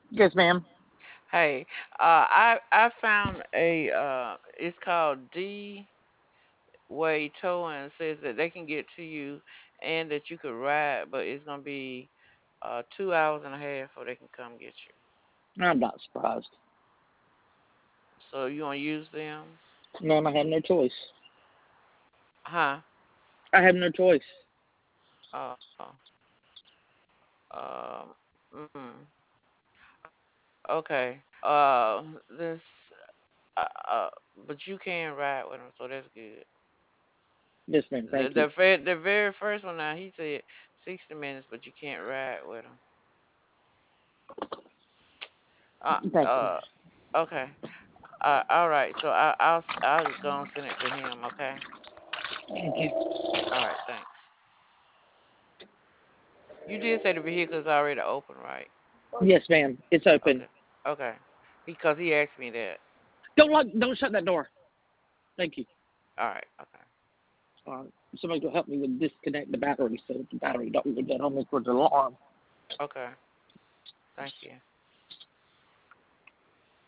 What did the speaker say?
Yes, ma'am. Hey, I found a it's called D Way Towing. Says that they can get to you and that you could ride, but it's gonna be 2 hours and a half before they can come get you. I'm not surprised. So you gonna use them? Ma'am, I have no choice. Huh? I have no choice. Uh, mm, okay. This but you can ride with them, so that's good. Yes, ma'am. The Thank you. the, the very first one now he said 60 minutes, but you can't ride with him. Uh, Thank you. uh, okay. All right. So I'll go and send it to him. Okay. Thank you. All right. Thanks. You did say the vehicle is already open, right? Yes, ma'am. It's open. Okay. Okay. Because he asked me that. Don't lock. Don't shut that door. Thank you. All right. Okay. Uh, Somebody will help me with disconnect the battery so that the battery don't go dead on me for the alarm. Okay. Thank you.